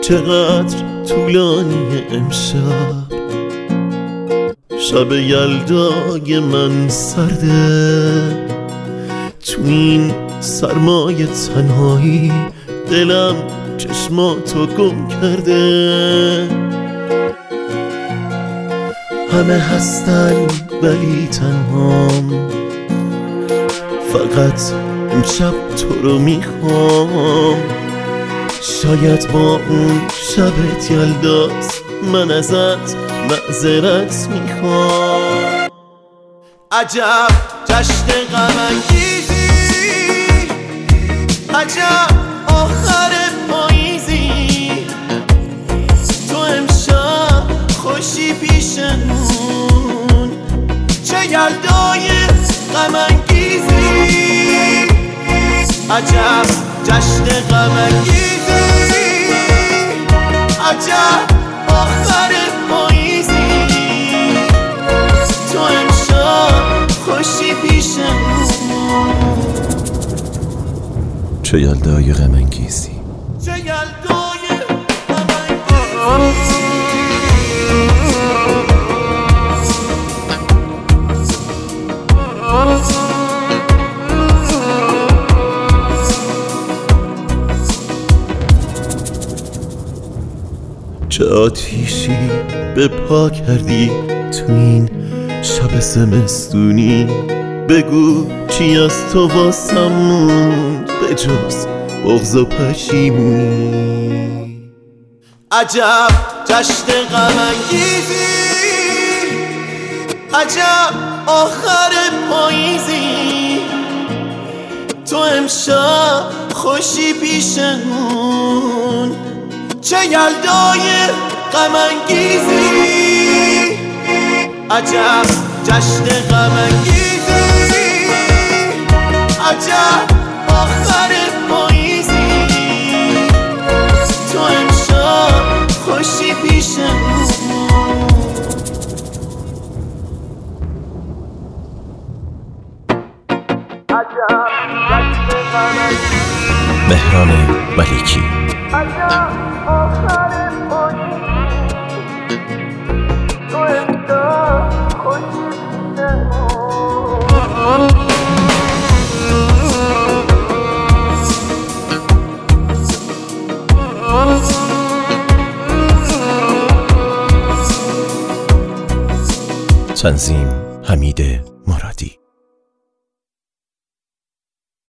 چقدر طولانی امشب، شب یلدای من سرده. تو این سرمای تنهایی دلم چشماتو گم کرده. همه هستن ولی تنهام، فقط امشب تو رو میخوام. شاید با اون شبت یلداست، من ازت معذرت میخوام. عجب جشن غم انگیزی، عجب آخر پاییزی، تو امشب خوشی پیشمون. چه یلدای غم انگیزی، عجب جشن غم انگیزی، عجب آخر پاییزی، تو امشب خوشی پیشمون. چه یلدای غم انگیزی، چه یلدای غم انگیزی. چه آتیشی به پا کردی تو این شب زمستونی، بگو چی از تو واسم موند به جز بغض و پشیمونی. عجب جشن غم انگیزی، عجب آخر پاییزی، تو امشب خوشی پیشمون. چه یلدای غم انگیزی، عجب جشن غم انگیزی، عجب آخر پاییزی، تو امشب خوشی پیشمون. مهران ملیکی. تنظیم حمید مرادی.